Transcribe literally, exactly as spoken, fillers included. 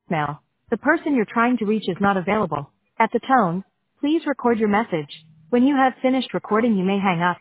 Now, the person you're trying to reach is not available. At the tone, please record your message. When you have finished recording, you may hang up.